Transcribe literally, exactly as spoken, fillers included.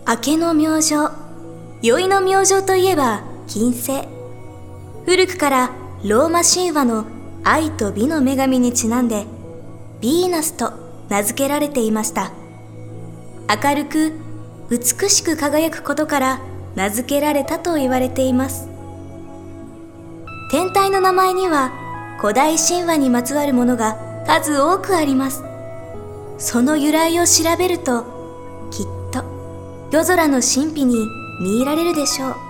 明けの明星、宵の明星といえば金星。古くからローマ神話の愛と美の女神にちなんでヴィーナスと名付けられていました。明るく美しく輝くことから名付けられたと言われています。天体の名前には古代神話にまつわるものが数多くあります。その由来を調べるときっと夜空の神秘に見入られるでしょう。